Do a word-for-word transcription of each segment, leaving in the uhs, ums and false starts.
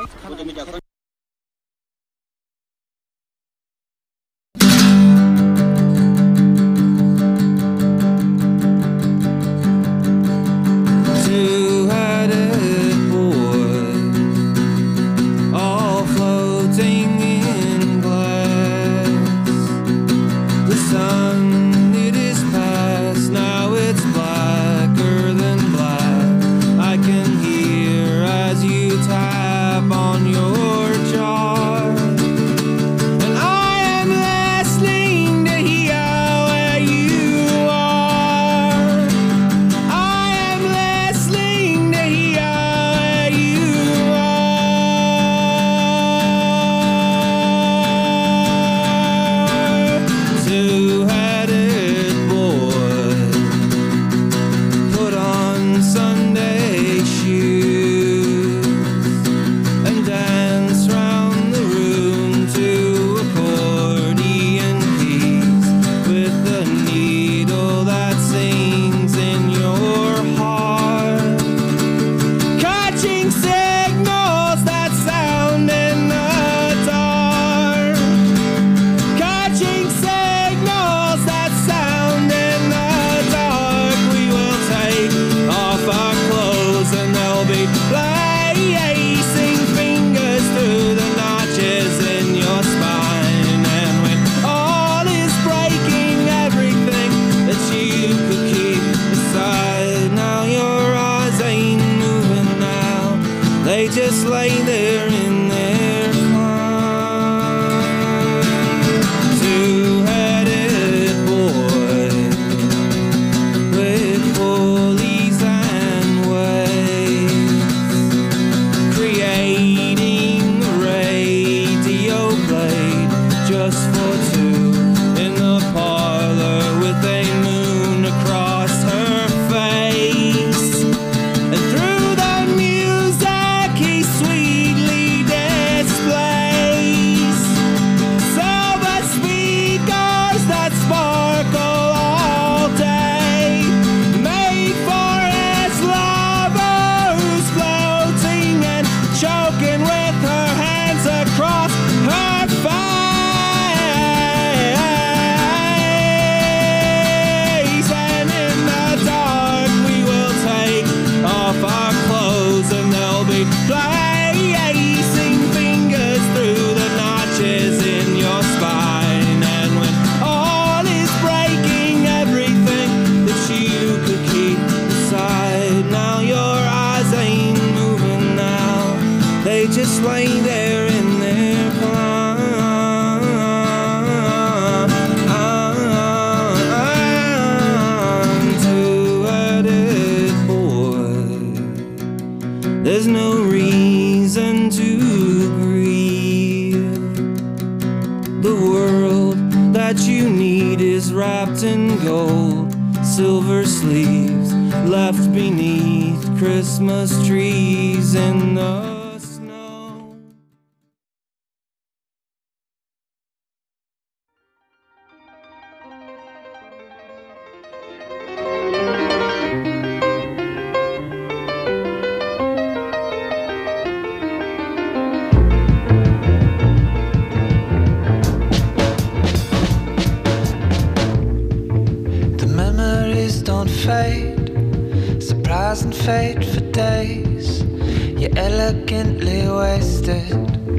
Christmas trees in the snow. The memories don't fade. Surprise and fate for days, you're elegantly wasted.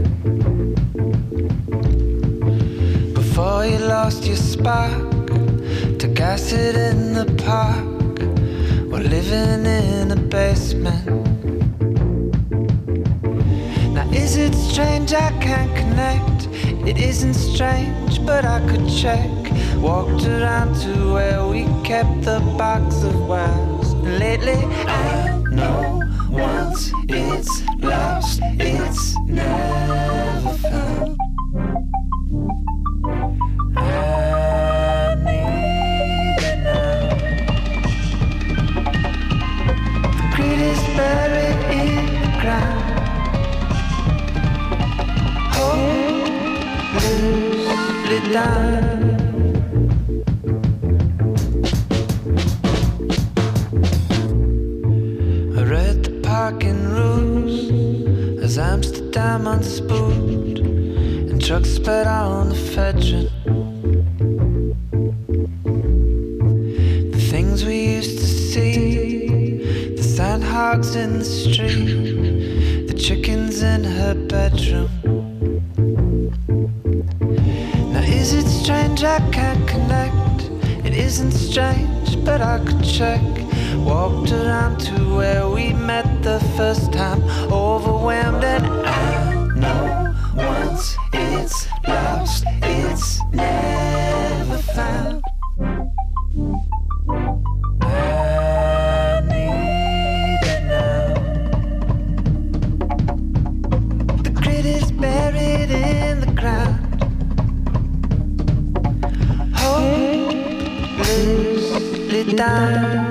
Before you lost your spark, took acid in the park, while living in a basement. Now is it strange I can't connect? It isn't strange, but I could check. Walked around to where we kept the box of wows. Lately I know once it's lost, it's never found. I need it now. The greed is buried in the ground. Hope loosely down. Parking rules as was Amsterdam unspooled and trucks sped out on the Fedrin. The things we used to see, the sandhogs in the street, the chickens in her bedroom. Now is it strange I can't connect? It isn't strange, but I could check. Walked around to where we met the first time, overwhelmed, and I know once it's lost, it's never found. I need it now. The grid is buried in the ground. Hope loosely down.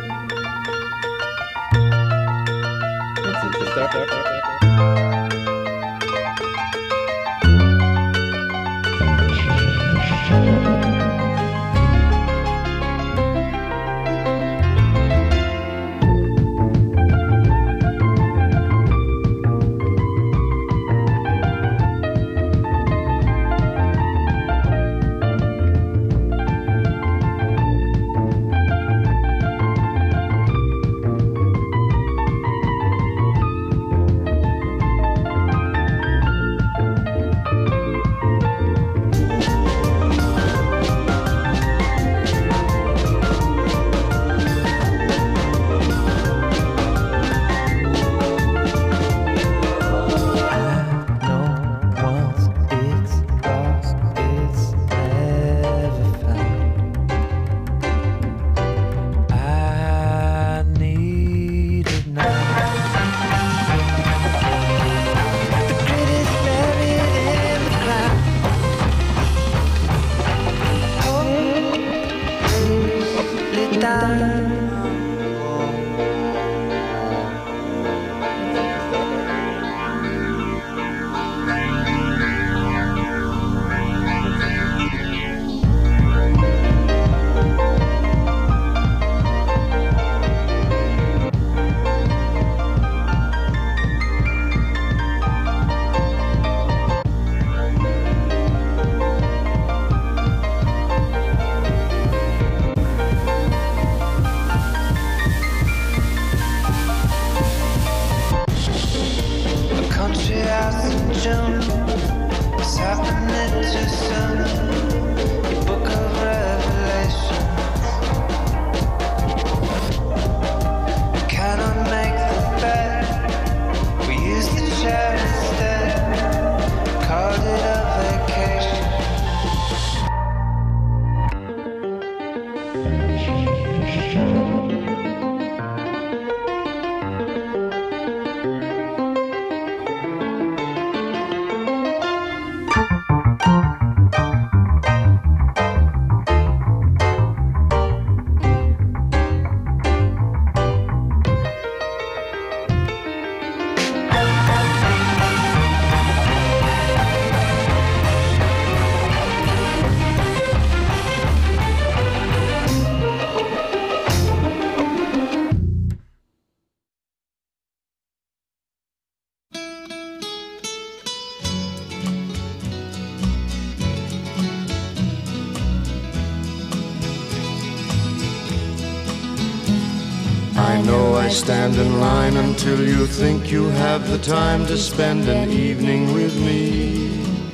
I know I stand in line until you think you have the time to spend an evening with me.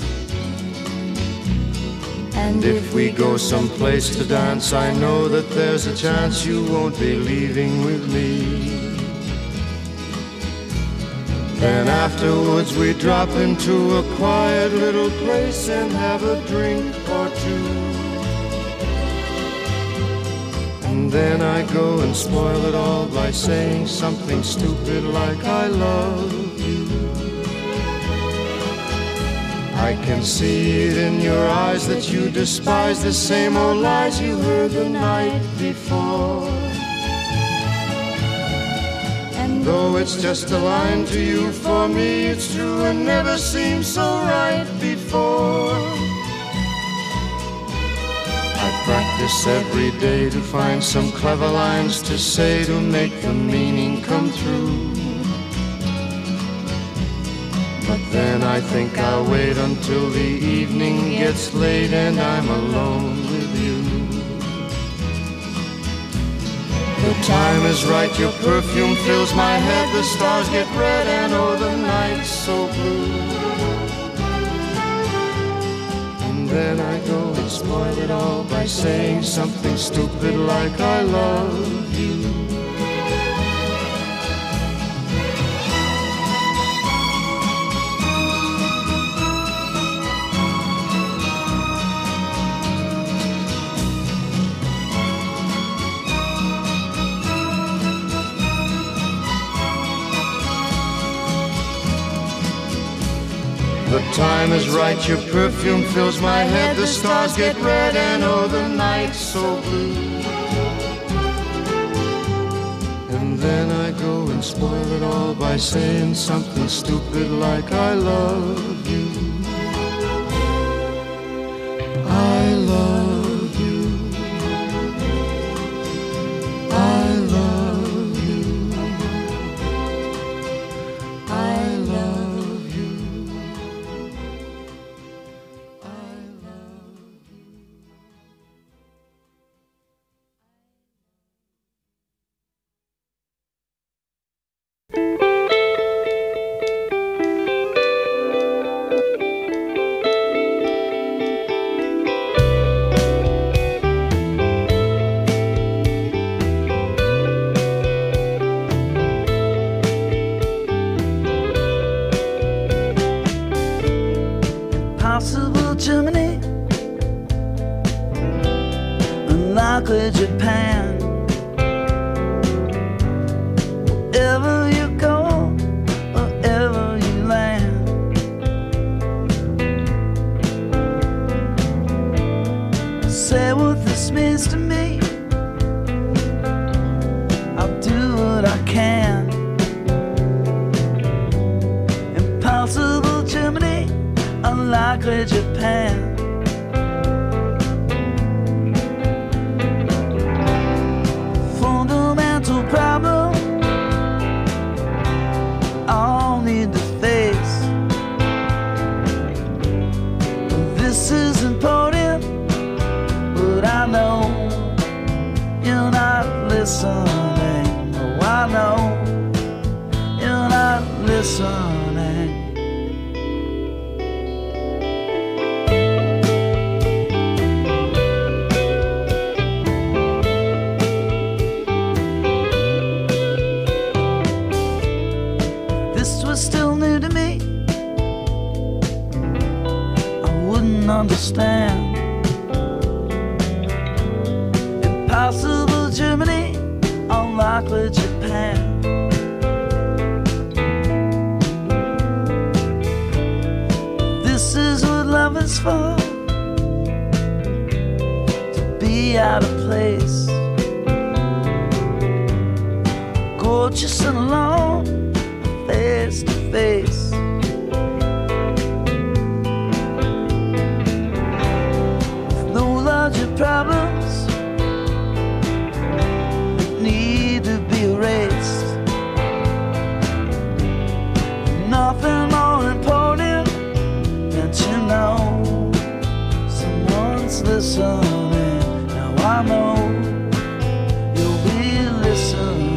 And if we go someplace to dance, I know that there's a chance you won't be leaving with me. Then afterwards we drop into a quiet little place and have a drink or two. And then I go and spoil it all by saying something stupid like I love you. I can see it in your eyes that you despise the same old lies you heard the night before. And though it's just a line to you, for me it's true and never seemed so right before. I practice every day to find some clever lines to say to make the meaning come through. But then I think I'll wait until the evening gets late and I'm alone with you. The time is right, your perfume fills my head, the stars get red and oh, the night's so blue. And then I go and spoil it all by saying something stupid like I love you. The time is right, your perfume fills my head, the stars get red and oh, the night's so blue. And then I go and spoil it all by saying something stupid like I love you. I love you. I love you. I love you. Impossible Germany, unlikely Japan. Wherever you go, wherever you land, say what this means to me. I'll do what I can. Impossible Germany, unlikely Japan. Fundamental problem I'll need to face. This is important, but I know you're not listening. Oh, I know you're not listening. Still new to me, I wouldn't understand. Impossible Germany, unlikely Japan. This is what love is for, to be out of place, gorgeous and alone, face to face. With no larger problems that need to be erased. Nothing more important than to know someone's listening. Now I know you'll be listening.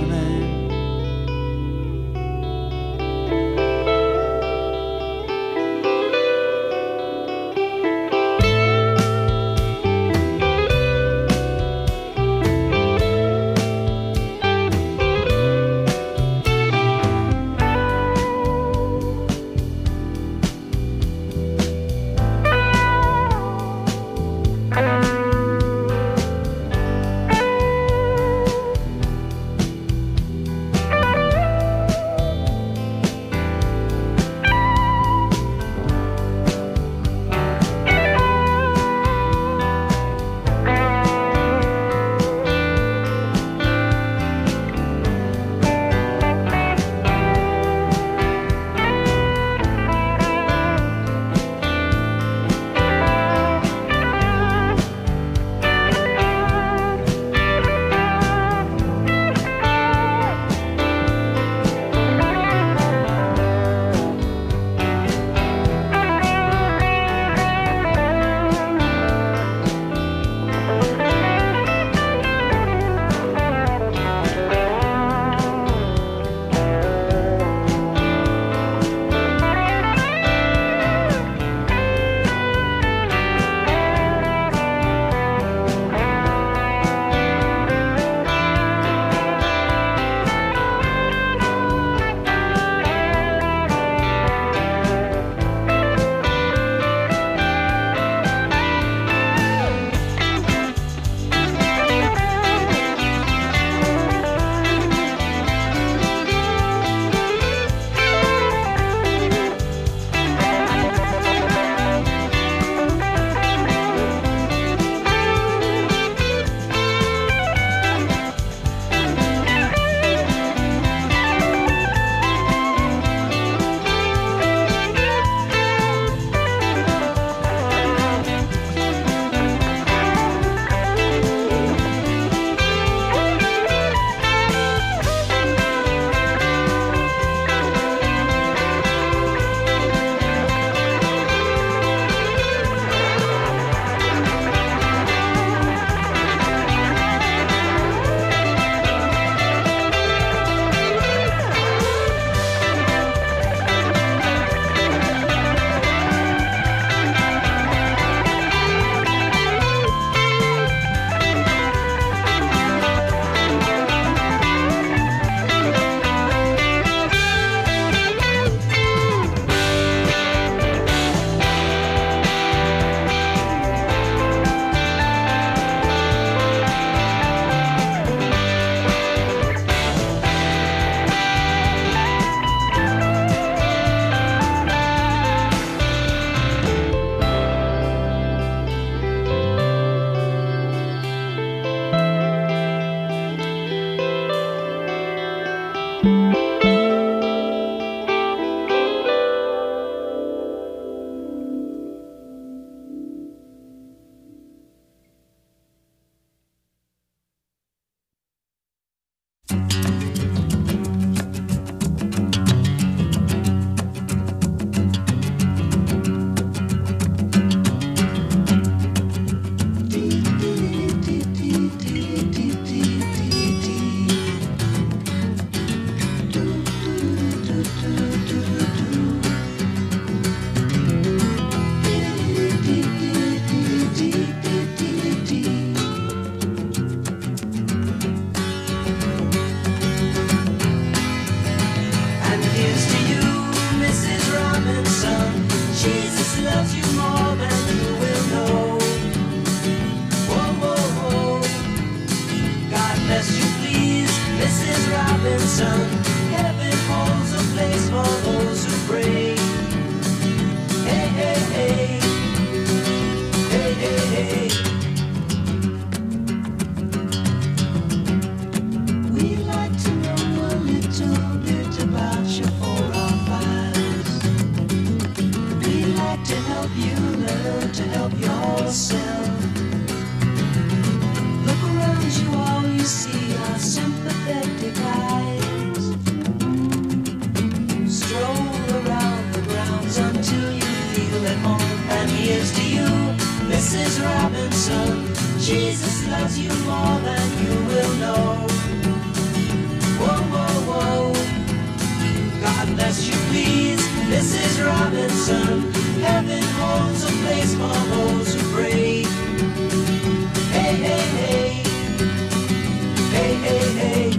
Missus Robinson, Jesus loves you more than you will know. Whoa, whoa, whoa, God bless you please, Missus Robinson. Heaven holds a place for those who pray. Hey, hey, hey, hey, hey, hey.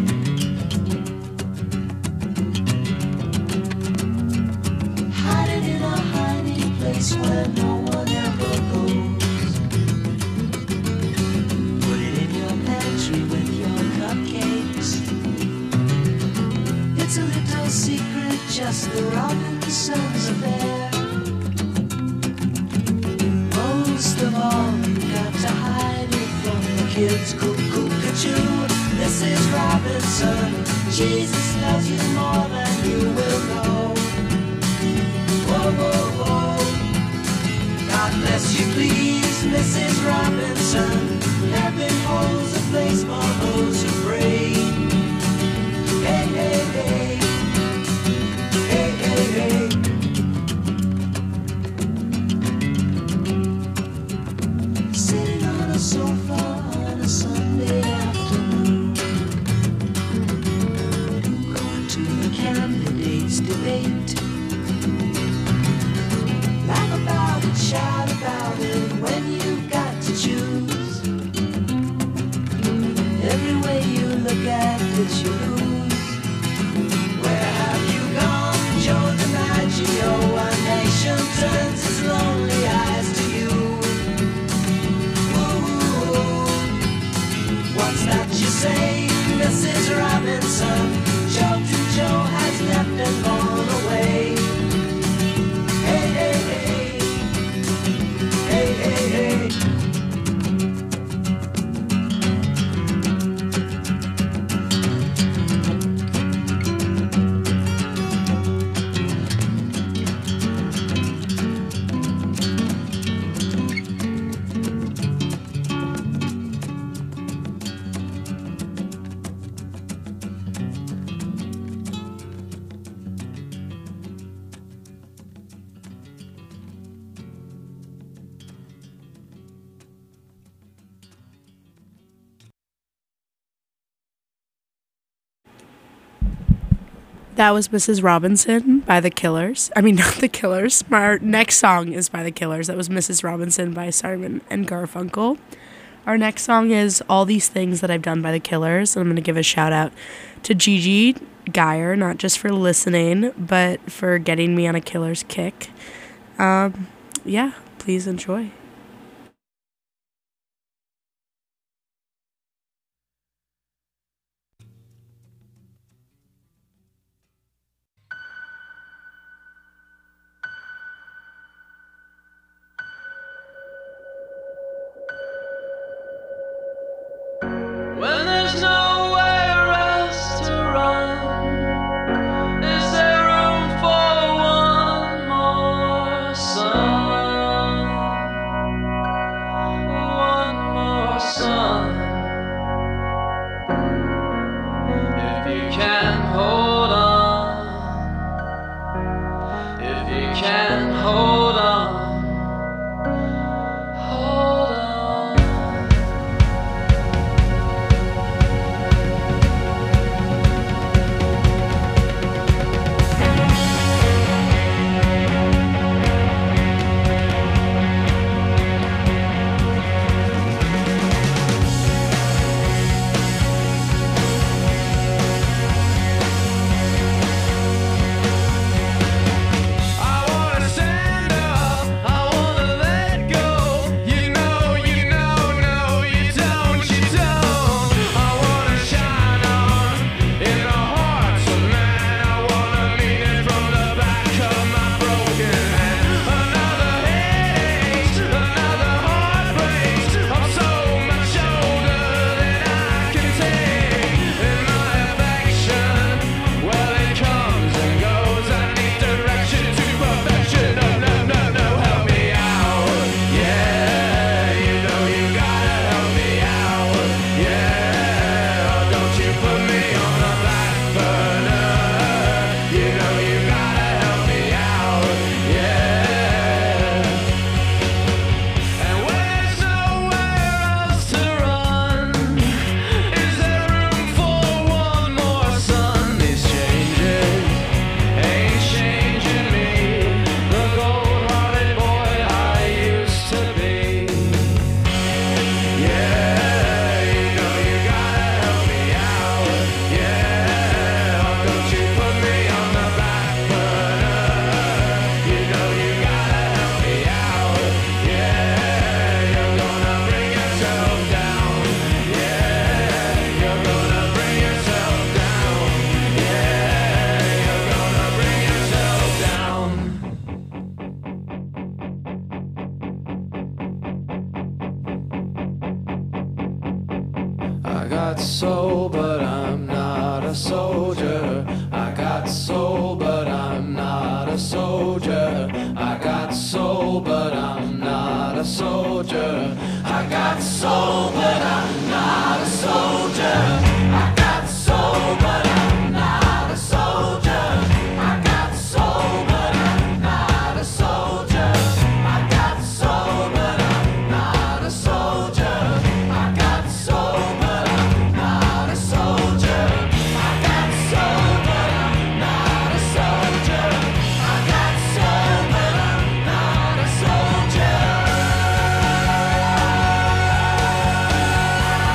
Hiding in a hiding place where no one ever goes. Put it in your pantry with your cupcakes. It's a little secret, just the Robinsons affair. Most of all, you got to hide it from the kids. Cuckoo-cuckoo, Missus Robinson, Jesus loves you more than you will know. Whoa, whoa, whoa, God bless you please, Missus Robinson. Heaven holds a place for those who pray. Hey, hey, hey, hey, hey, hey. Sitting on a sofa on a Sunday afternoon, going to the candidates' debate. Laugh about it, shout about it when you've got to choose. Every way you look at it, you lose. Where have you gone, Joe DiMaggio? Our nation turns its lonely eyes to you. Ooh, what's that you say, Missus Robinson? Joe to Joe has left and gone away. Hey, hey, hey, hey, hey, hey. That was Missus Robinson by The Killers. I mean, not The Killers. Our next song is by The Killers. That was Missus Robinson by Simon and Garfunkel. Our next song is All These Things That I've Done by The Killers. I'm going to give a shout out to Gigi Geyer, not just for listening, but for getting me on a Killers kick. Um, yeah, please enjoy. When there's nowhere else to run, is there room for one more sun? soul, but I'm not a soldier. I got soul, but I'm not a soldier. I got soul, but I'm not a soldier. I got soul, but I'm not a soldier. I got soul, but I'm not a soldier. I got soul, but I'm not a soldier. I got soul, but I'm not a soldier. I got soul, but I'm not a soldier. I got soul, but I'm not a soldier.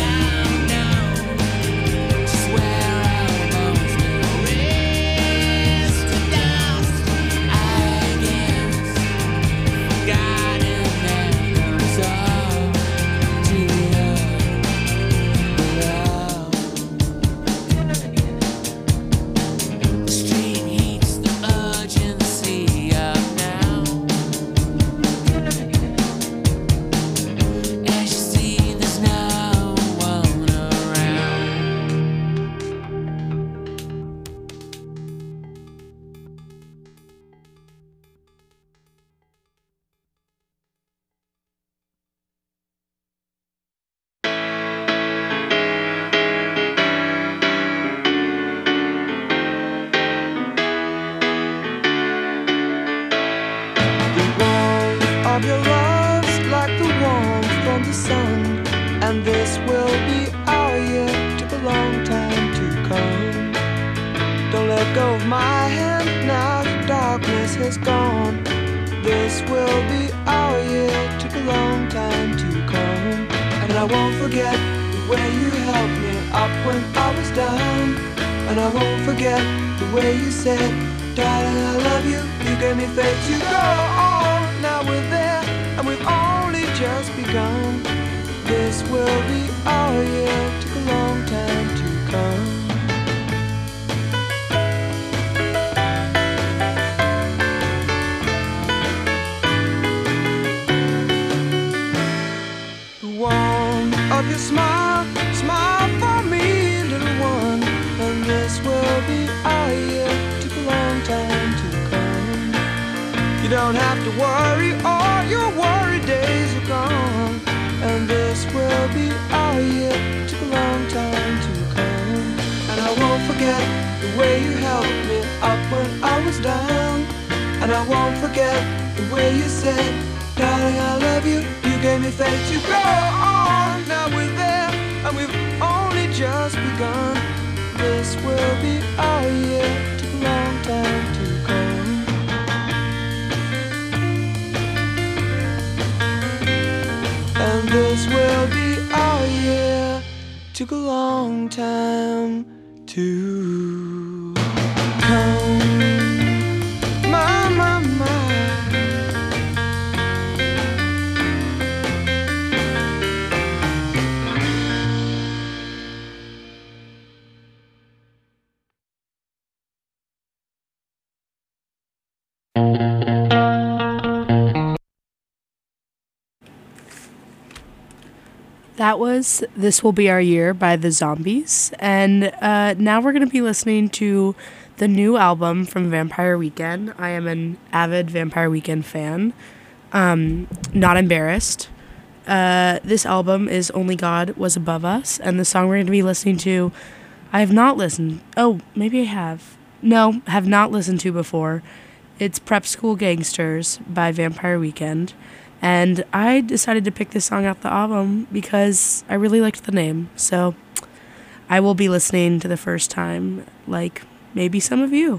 of your love's like the warmth from the sun, and this will be our year. Took a long time to come. Don't let go of my hand now the darkness has gone. This will be our year. Took a long time to come, and I won't forget the way you helped me up when I was down, and I won't forget the way you said, darling, I love you. You gave me faith to go on. Now we're there, and we've only just begun. This will be our year. Took a long time to come. The warmth of your smile, smile for me, little one, and this will be our year. Took a long time to come. You don't have to worry, all your worry days are gone, and this will be our year. Took a long time to come, and I won't forget the way you helped me up when I was down, and I won't forget the way you said, darling, I love you. You gave me faith to go on. Now we're there, and we've only just begun. This will be our year. Took a long time to come. And this will be our year. Took a long time to come. My, my, my. That was This Will Be Our Year by The Zombies. And uh, now we're going to be listening to the new album from Vampire Weekend. I am an avid Vampire Weekend fan. Um, not embarrassed. Uh, this album is Only God Was Above Us. And the song we're going to be listening to, I have not listened. Oh, maybe I have. No, have not listened to before. It's Prep School Gangsters by Vampire Weekend. And I decided to pick this song off the album because I really liked the name. So I will be listening to the first time, like maybe some of you.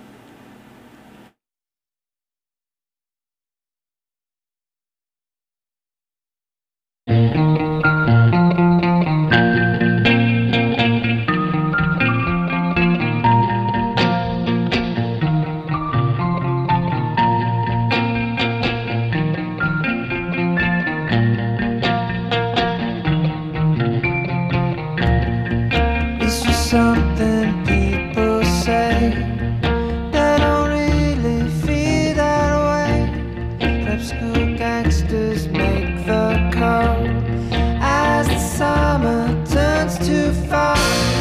Something people say, they don't really feel that way. Prep school gangsters make the call as the summer turns to fall.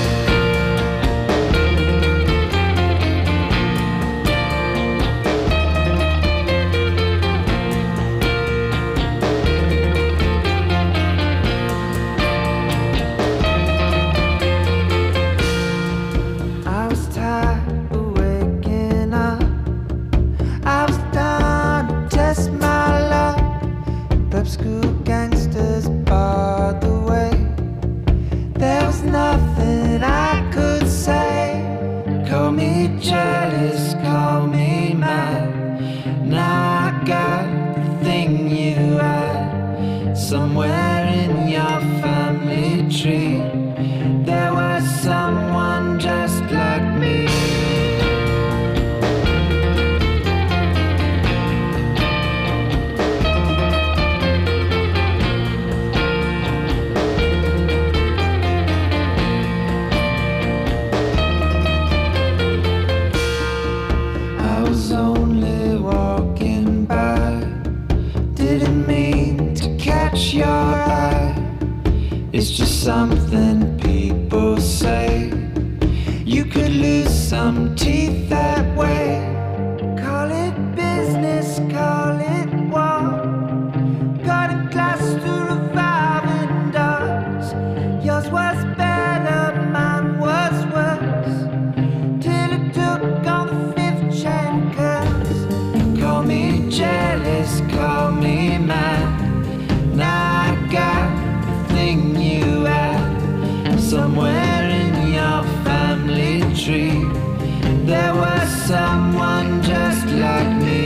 School gangsters barred the way. There was nothing I could say. Call me jealous, call me mad. Now I got the thing you had somewhere in your family tree. something people say. You could lose some teeth that way. Call it business, call it war. Got a glass to reviving doors. Yours was better, mine was worse. Till it took on the fifth chain curse. Call me jealous, call me mad. Now I got the thing you had. Somewhere in your family tree there was someone just like me.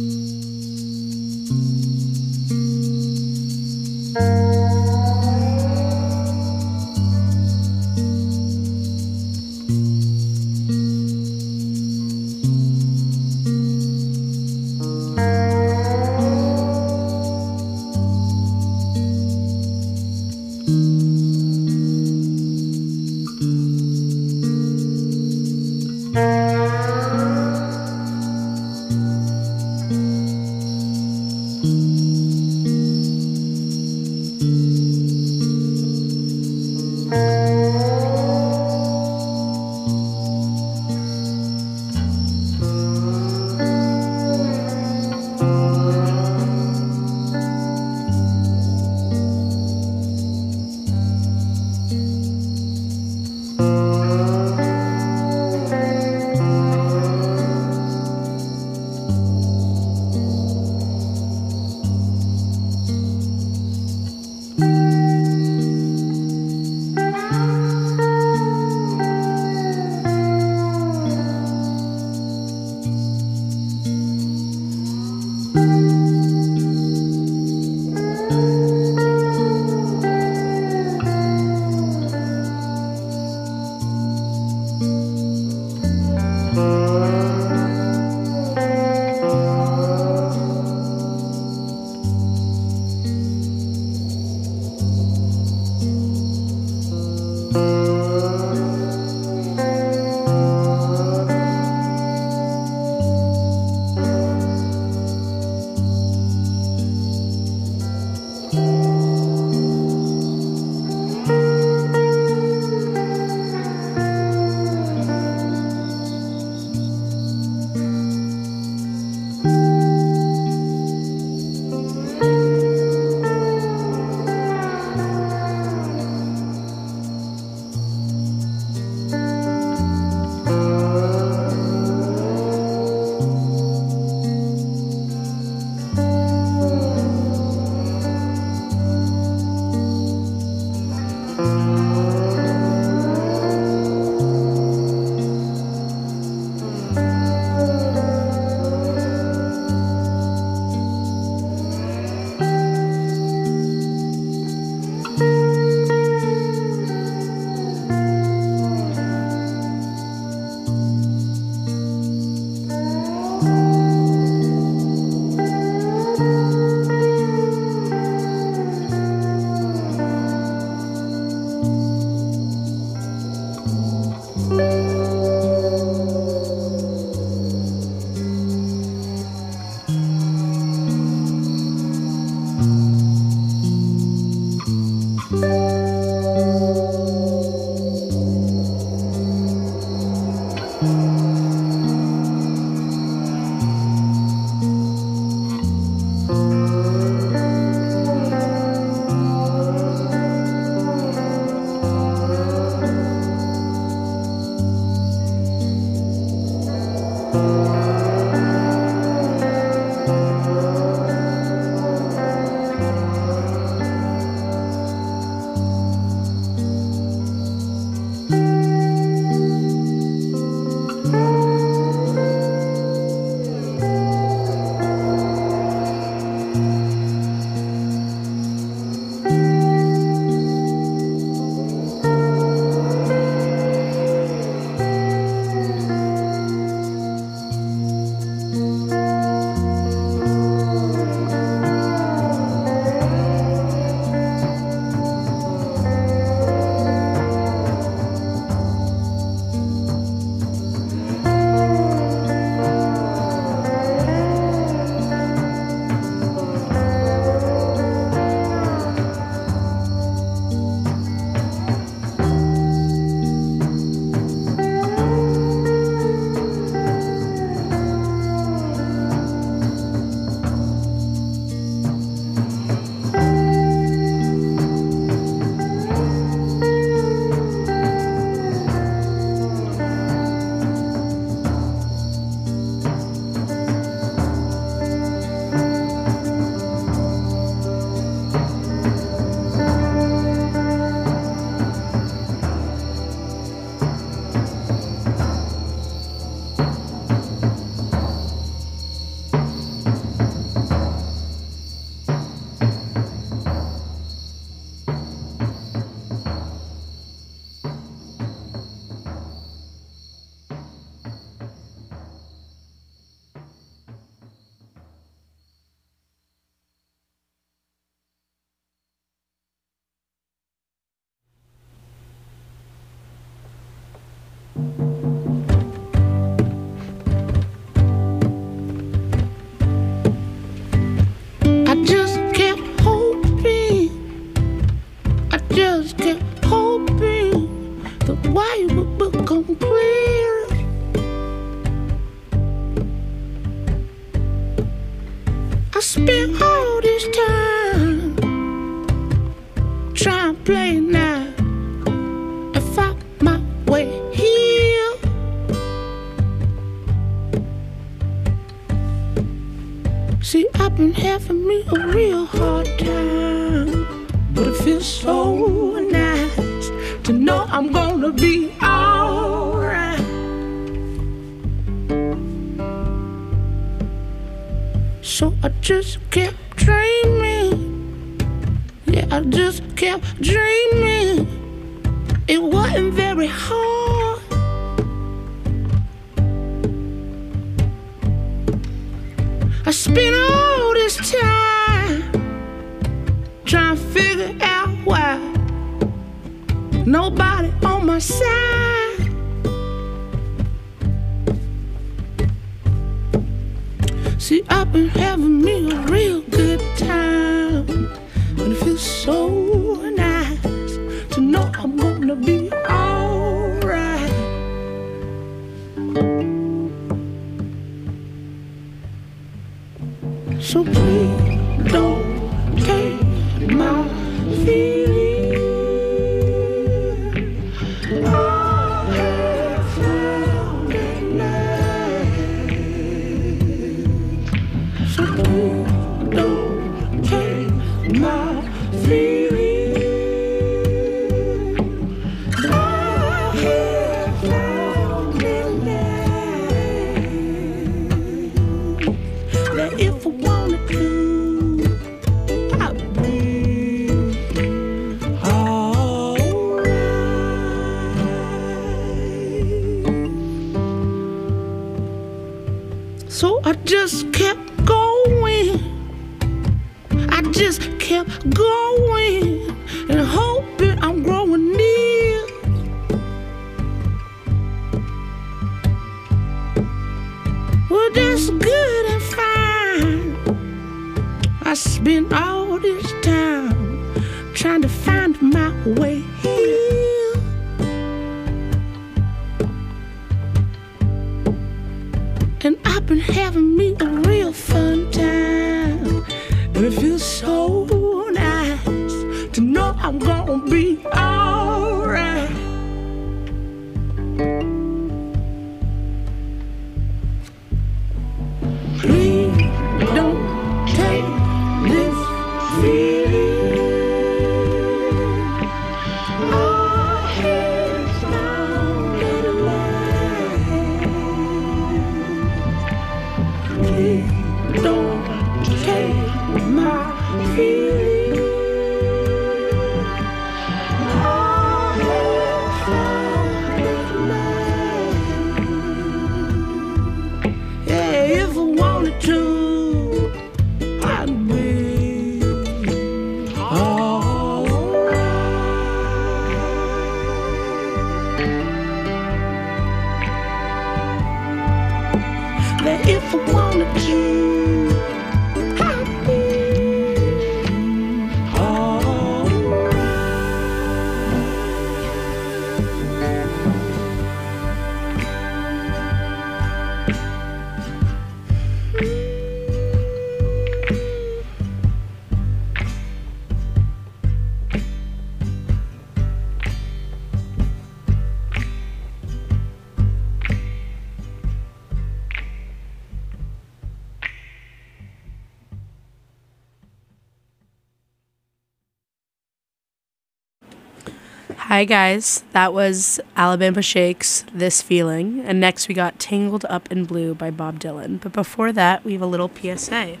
Hi guys, that was Alabama Shakes, This Feeling, and next we got Tangled Up in Blue by Bob Dylan. But before that, we have a little P S A.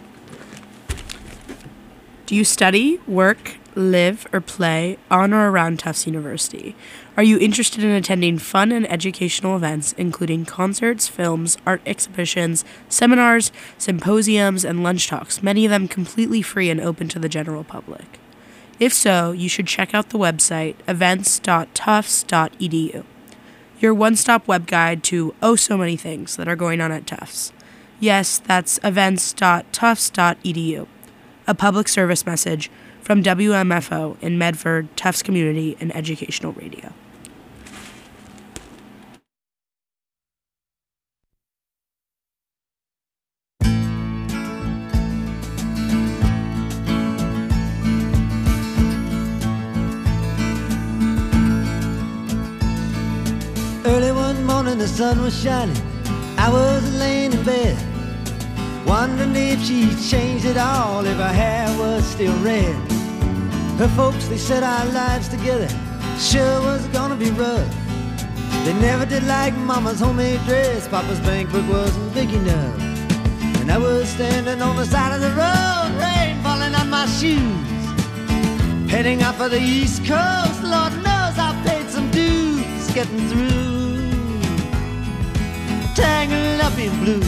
Do you study, work, live, or play on or around Tufts University? Are you interested in attending fun and educational events, including concerts, films, art exhibitions, seminars, symposiums, and lunch talks, many of them completely free and open to the general public? If so, you should check out the website events dot tufts dot e d u, your one-stop web guide to oh so many things that are going on at Tufts. Yes, that's events dot tufts dot e d u, a public service message from W M F O in Medford, Tufts Community and Educational Radio. Early one morning the sun was shining, I was laying in bed, wondering if she changed it all, if her hair was still red. Her folks, they said our lives together sure was gonna be rough. They never did like Mama's homemade dress, Papa's bank book wasn't big enough. And I was standing on the side of the road, rain falling on my shoes, heading out for the East Coast. Lord knows I paid some dues getting through, tangled up in blue.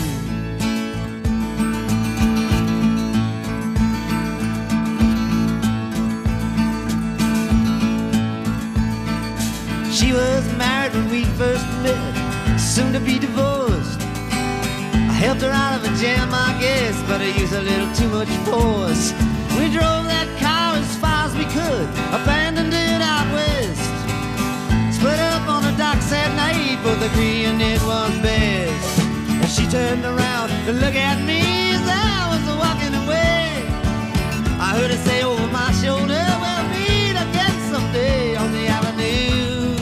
She was married when we first met, soon to be divorced. I helped her out of a jam, I guess, but I used a little too much force. We drove that car as far as we could, abandoned it out west. Split up on the docks at night, both agreeing it was best. And she turned around to look at me as I was walking away. I heard her say over my shoulder, we'll meet again someday on the avenue,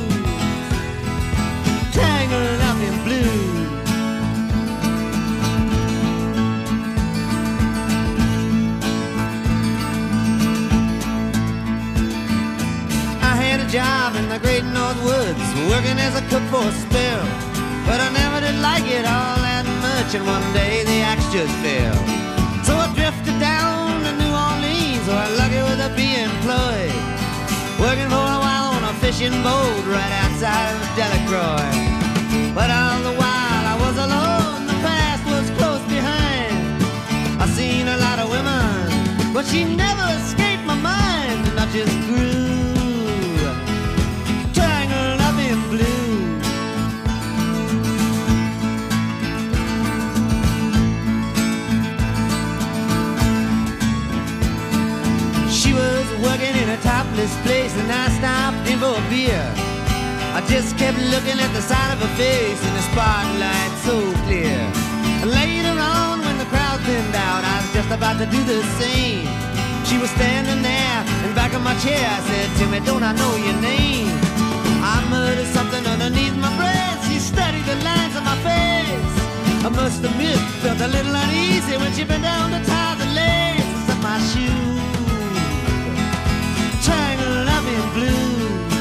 tangled up in blue. I had a job in the great North Woods, working as a cook for a spell, but I never did like it all that much, and one day the axe just fell. So I drifted down to New Orleans, where lucky with a be employed, working for a while on a fishing boat right outside of Delacroix. But all the while I was alone, the past was close behind. I seen a lot of women, but she never escaped my mind, and I just grew tangled up in blue. She was working in a topless place, and I stopped in for a beer. I just kept looking at the side of her face in the spotlight so clear. And later on, when the crowd thinned out, I was just about to do the same. She was standing there in back of my chair. I said, Timmy, don't I know your name? I muttered something underneath my breath. She studied the lines on my face. I must admit, felt a little uneasy when she bent down to tie the laces of my shoes, tangled up in blue.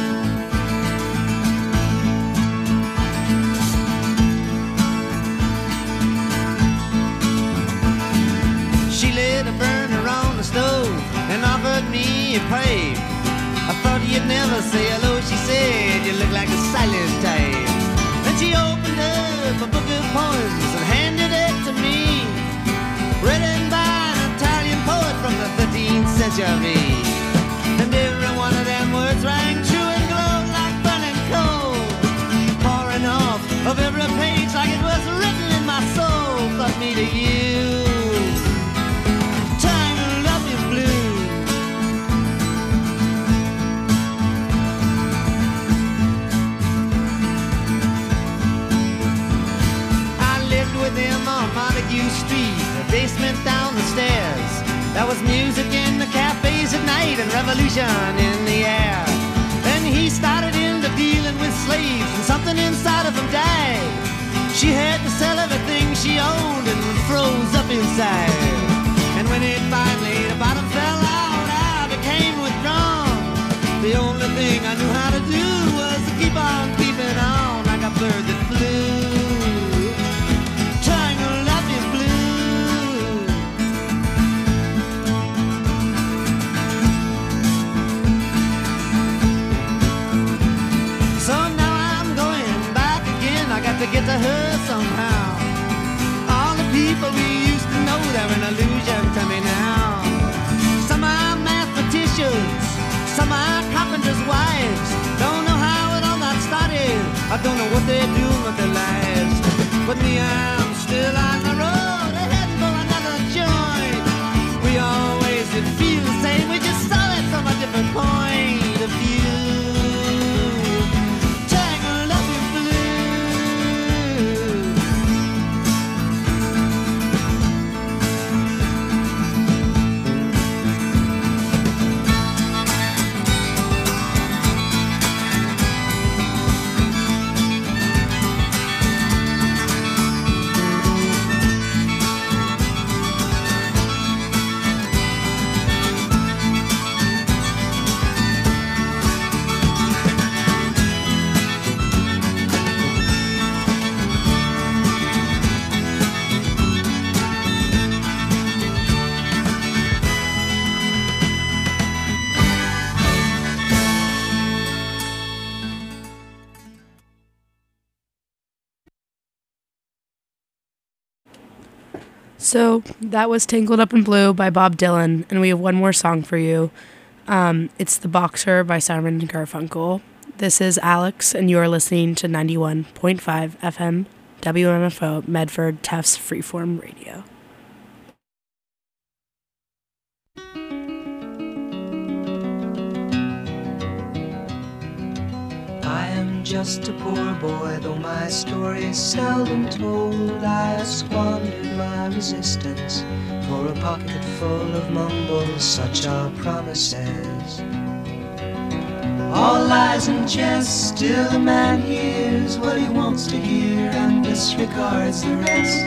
She lit a burner on the stove and offered me a pipe. I thought you'd never say hello, she said, you look like a silent type. Then she opened up a book of poems and handed it to me, written by an Italian poet from the thirteenth century. And every one of them words rang true and glowed like burning coal, pouring off of every page like it was written in my soul. From me to you, tangled up in blue. I lived with him on Montague Street, the basement down the stairs. There was music in the cafes at night and revolution in the air. Then he started into dealing with slaves, and something inside of him died. She had to sell everything she owned and froze up inside. And when it finally, the bottom fell out, I became withdrawn. The only thing I knew how to do I don't know what they're doing with their lives, but me, I'm still on the road, heading for another joint. We always did feel the same, we just saw it from a different point of view. Tangled up in blue. So that was Tangled Up in Blue by Bob Dylan, and we have one more song for you. Um, it's The Boxer by Simon and Garfunkel. This is Alex, and you are listening to ninety-one point five F M W M F O Medford Tufts Freeform Radio. I am just a poor boy, though my story is seldom told. I have squandered my resistance for a pocket full of mumbles, such are promises. All lies and jest, still a man hears what he wants to hear and disregards the rest.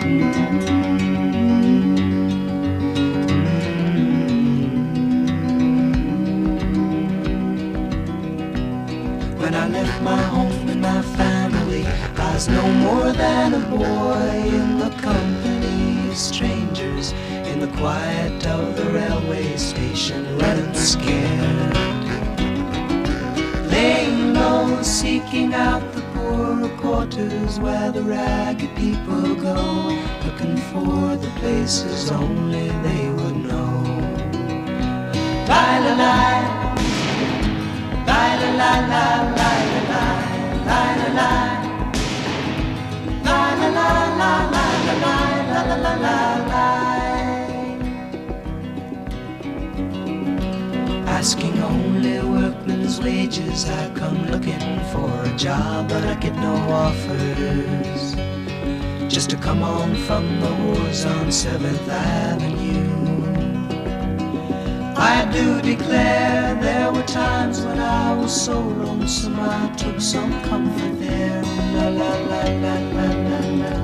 When I left my home and my family, I was no more than a boy in the company of strangers, in the quiet of the railway station, running scared. Laying low, seeking out the poorer quarters where the ragged people go, looking for the places only they would know. Lie-la-lie, lie-la-lie-lie, lie-la-lie, lie-la-lie, lie-la-lie, lie-la-lie, lie-la-lie. Asking only workmen's wages, I come looking for a job, but I get no offers. Just to come on from the wars on seventh Avenue. I do declare there were times when I was so lonesome I took some comfort there. La la la la la la la.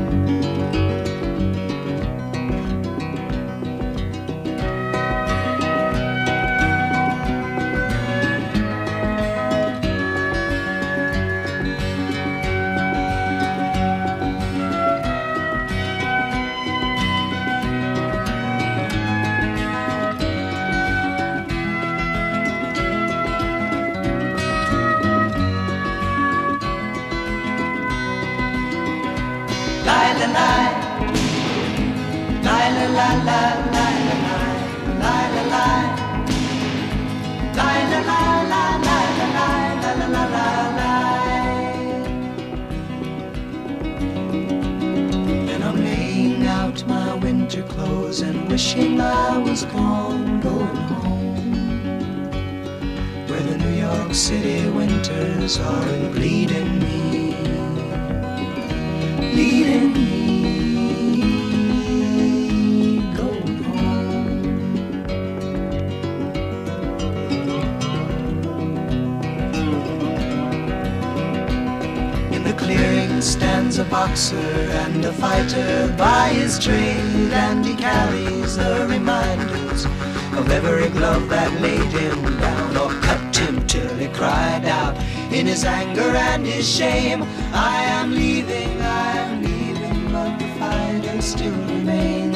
And I'm laying out my winter clothes and wishing I was gone, going home, where the New York City winters are bleeding me, bleeding me. Stands a boxer and a fighter by his trade, and he carries the reminders of every glove that laid him down or cut him till he cried out in his anger and his shame, I am leaving, I am leaving, but the fighter still remains.